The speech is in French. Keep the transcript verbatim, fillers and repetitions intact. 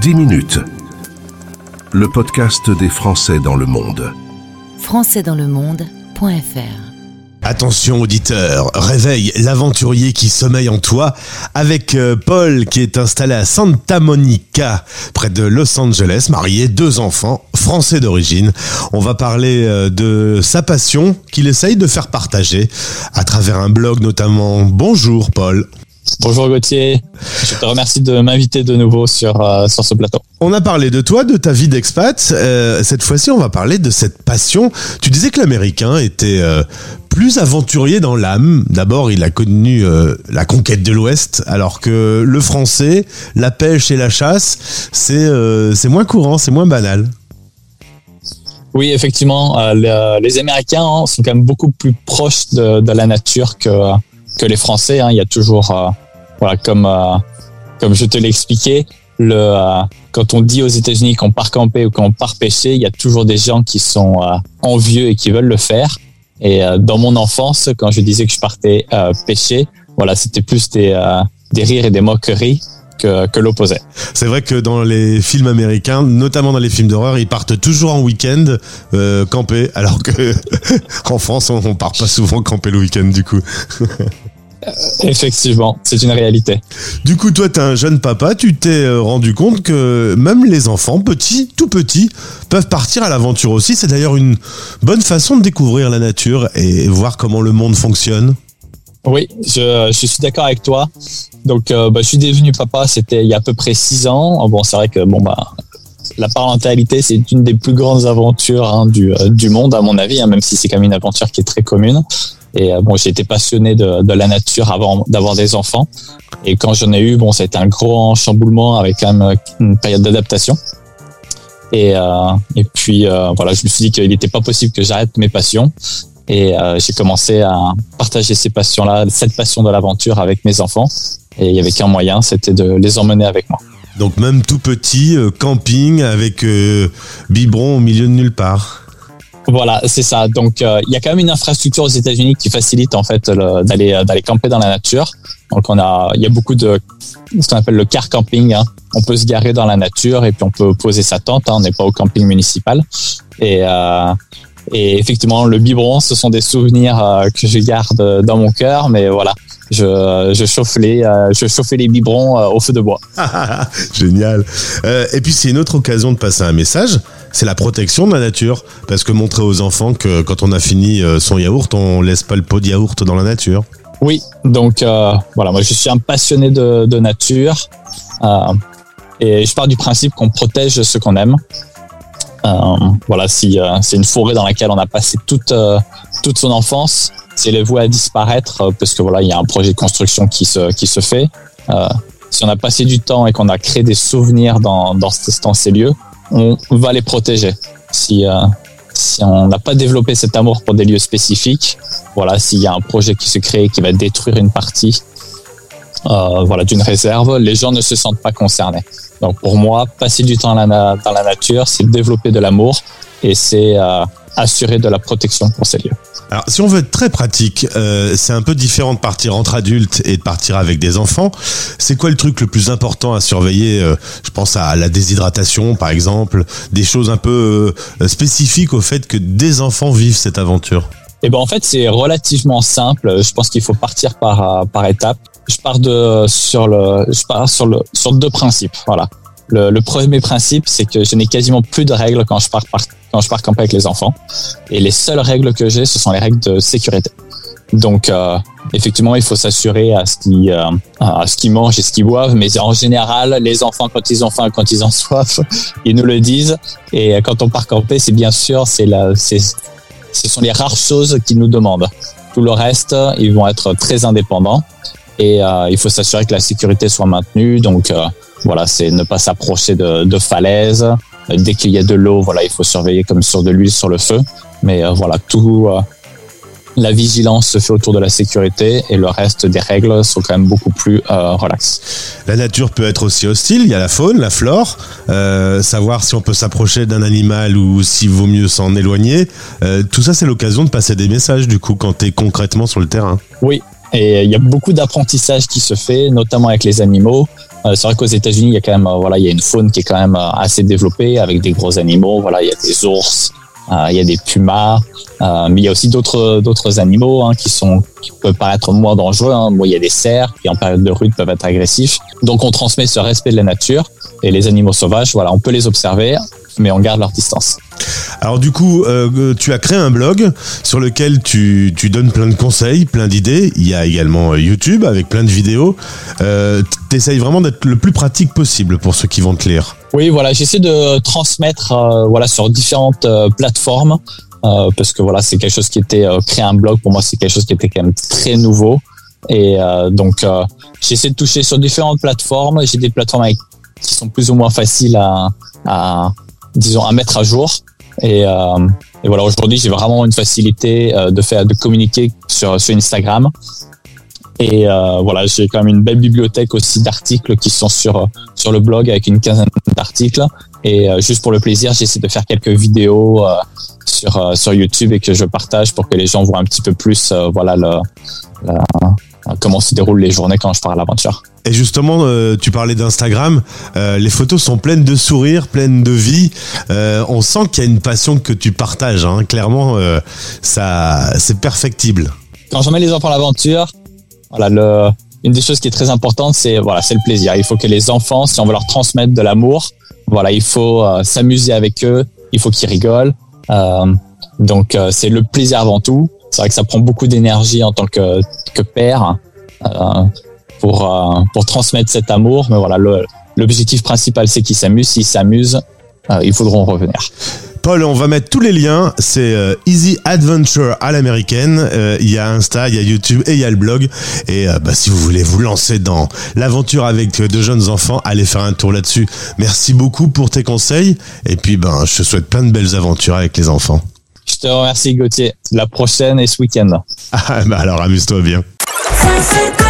dix minutes. Le podcast des Français dans le monde. français dans le monde point f r. Attention auditeur, réveille l'aventurier qui sommeille en toi avec euh, Paul qui est installé à Santa Monica, près de Los Angeles, marié, deux enfants, français d'origine. On va parler euh, de sa passion qu'il essaye de faire partager à travers un blog notamment. Bonjour Paul. Bonjour Gauthier, je te remercie de m'inviter de nouveau sur, euh, sur ce plateau. On a parlé de toi, de ta vie d'expat. Euh, cette fois-ci, on va parler de cette passion. Tu disais que l'Américain était euh, plus aventurier dans l'âme. D'abord, il a connu euh, la conquête de l'Ouest, alors que le Français, la pêche et la chasse, c'est, euh, c'est moins courant, c'est moins banal. Oui, effectivement, euh, les, les Américains hein, sont quand même beaucoup plus proches de, de la nature que, que les Français. Hein. Il y a toujours, euh, voilà, comme, euh, comme je te l'ai expliqué, le, euh, quand on dit aux États-Unis qu'on part camper ou qu'on part pêcher, il y a toujours des gens qui sont euh, envieux et qui veulent le faire. Et euh, dans mon enfance, quand je disais que je partais euh, pêcher, voilà, c'était plus des, euh, des rires et des moqueries que, que l'opposé. C'est vrai que dans les films américains, notamment dans les films d'horreur, ils partent toujours en week-end euh, camper, alors que en France, on, on part pas souvent camper le week-end du coup. Effectivement, c'est une réalité. Du coup, toi, t'es un jeune papa, tu t'es rendu compte que même les enfants, petits, tout petits, peuvent partir à l'aventure aussi. C'est d'ailleurs une bonne façon de découvrir la nature et voir comment le monde fonctionne. Oui, je, je suis d'accord avec toi. Donc, euh, bah, je suis devenu papa, c'était il y a à peu près six ans. Bon, c'est vrai que bon bah la parentalité, c'est une des plus grandes aventures hein, du, euh, du monde, à mon avis, hein, même si c'est quand même une aventure qui est très commune. Et euh, bon, j'ai été passionné de, de la nature avant d'avoir des enfants. Et quand j'en ai eu, bon, ça a été un gros chamboulement avec quand même une période d'adaptation. Et, euh, et puis, euh, voilà, je me suis dit qu'il n'était pas possible que j'arrête mes passions. Et euh, j'ai commencé à partager ces passions-là, cette passion de l'aventure avec mes enfants. Et il n'y avait qu'un moyen, c'était de les emmener avec moi. Donc même tout petit, euh, camping avec euh, biberon au milieu de nulle part. Voilà, c'est ça. Donc, euh, il y a quand même une infrastructure aux États-Unis qui facilite en fait le, d'aller d'aller camper dans la nature. Donc, on a, il y a beaucoup de ce qu'on appelle le car camping. Hein. On peut se garer dans la nature et puis on peut poser sa tente. Hein. On n'est pas au camping municipal. Et euh, et effectivement, le biberon, ce sont des souvenirs euh, que je garde dans mon cœur. Mais voilà, je je chauffe les euh, je chauffais les biberons euh, au feu de bois. Génial. Euh, et puis c'est une autre occasion de passer un message. C'est la protection de la nature, parce que montrer aux enfants que quand on a fini son yaourt, on laisse pas le pot de yaourt dans la nature. Oui, donc euh, voilà, moi je suis un passionné de, de nature euh, et je pars du principe qu'on protège ce qu'on aime. Euh, voilà, si euh, c'est une forêt dans laquelle on a passé toute euh, toute son enfance, si elle est vouée à disparaître, euh, parce que voilà, il y a un projet de construction qui se qui se fait. Euh, si on a passé du temps et qu'on a créé des souvenirs dans dans, dans ces lieux, on va les protéger. Si, euh, si on n'a pas développé cet amour pour des lieux spécifiques, voilà, s'il y a un projet qui se crée qui va détruire une partie euh, voilà, d'une réserve, les gens ne se sentent pas concernés. Donc pour moi, passer du temps dans la, dans la nature, c'est développer de l'amour et c'est euh, assurer de la protection pour ces lieux. Alors, si on veut être très pratique, euh, c'est un peu différent de partir entre adultes et de partir avec des enfants. C'est quoi le truc le plus important à surveiller ? euh, Je pense à la déshydratation, par exemple, des choses un peu euh, spécifiques au fait que des enfants vivent cette aventure. Eh ben en fait, c'est relativement simple. Je pense qu'il faut partir par par étapes. Je pars de sur le, je pars sur le sur deux principes. Voilà. Le, le premier principe, c'est que je n'ai quasiment plus de règles quand je pars par, quand je pars camper avec les enfants. Et les seules règles que j'ai, ce sont les règles de sécurité. Donc, euh, effectivement, il faut s'assurer à ce qu'ils, euh, à ce qu'ils mangent et ce qu'ils boivent. Mais en général, les enfants, quand ils ont faim, quand ils ont soif, ils nous le disent. Et quand on part camper, c'est bien sûr, c'est la, c'est, ce sont les rares choses qu'ils nous demandent. Tout le reste, ils vont être très indépendants. Et euh, il faut s'assurer que la sécurité soit maintenue. Donc, euh, voilà, c'est ne pas s'approcher de, de falaises. Dès qu'il y a de l'eau, voilà, il faut surveiller comme sur de l'huile sur le feu. Mais euh, voilà, tout, euh, la vigilance se fait autour de la sécurité et le reste des règles sont quand même beaucoup plus euh, relax. La nature peut être aussi hostile. Il y a la faune, la flore. Euh, savoir si on peut s'approcher d'un animal ou s'il vaut mieux s'en éloigner. Euh, tout ça, c'est l'occasion de passer des messages du coup quand t'es concrètement sur le terrain. Oui. Et il y a beaucoup d'apprentissage qui se fait, notamment avec les animaux. Euh, c'est vrai qu'aux États-Unis, il y a quand même, euh, voilà, il y a une faune qui est quand même euh, assez développée avec des gros animaux. Voilà, il y a des ours, euh, il y a des pumas, euh, mais il y a aussi d'autres d'autres animaux hein, qui sont qui peuvent paraître moins dangereux. Hein. Bon, il y a des cerfs qui en période de rut peuvent être agressifs. Donc on transmet ce respect de la nature et les animaux sauvages. Voilà, on peut les observer, mais on garde leur distance. Alors du coup, euh, tu as créé un blog sur lequel tu, tu donnes plein de conseils, plein d'idées. Il y a également YouTube avec plein de vidéos. Euh, tu essayes vraiment d'être le plus pratique possible pour ceux qui vont te lire. Oui, voilà, j'essaie de transmettre euh, voilà, sur différentes euh, plateformes euh, parce que voilà, c'est quelque chose qui était euh, créer un blog pour moi, c'est quelque chose qui était quand même très nouveau et euh, donc euh, j'essaie de toucher sur différentes plateformes. J'ai des plateformes avec, qui sont plus ou moins faciles à, à disons à mettre à jour et, euh, et voilà, aujourd'hui j'ai vraiment une facilité euh, de faire de communiquer sur sur Instagram. Et euh, voilà, j'ai quand même une belle bibliothèque aussi d'articles qui sont sur sur le blog avec une quinzaine d'articles. Et euh, juste pour le plaisir, j'essaie de faire quelques vidéos euh, sur euh, sur YouTube et que je partage pour que les gens voient un petit peu plus, euh, voilà, le, le, comment se déroulent les journées quand je pars à l'aventure. Et justement, euh, tu parlais d'Instagram. Euh, les photos sont pleines de sourires, pleines de vie. Euh, on sent qu'il y a une passion que tu partages. Hein. Clairement, euh, ça, c'est perfectible. Quand j'emmène les enfants à l'aventure. Voilà, le, une des choses qui est très importante, c'est voilà, c'est le plaisir. Il faut que les enfants, si on veut leur transmettre de l'amour, voilà, il faut euh, s'amuser avec eux, il faut qu'ils rigolent. Euh, donc euh, c'est le plaisir avant tout. C'est vrai que ça prend beaucoup d'énergie en tant que que père euh, pour euh, pour transmettre cet amour. Mais voilà, le, l'objectif principal, c'est qu'ils s'amusent. S'ils s'amusent, euh, ils voudront revenir. Paul, on va mettre tous les liens. C'est euh, Easy Adventure à l'américaine. Euh, il y a Insta, il y a YouTube et il y a le blog. Et euh, bah, si vous voulez vous lancer dans l'aventure avec de jeunes enfants, allez faire un tour là-dessus. Merci beaucoup pour tes conseils. Et puis, ben, je te souhaite plein de belles aventures avec les enfants. Je te remercie, Gauthier. La prochaine est ce week-end. Ah, bah alors, amuse-toi bien.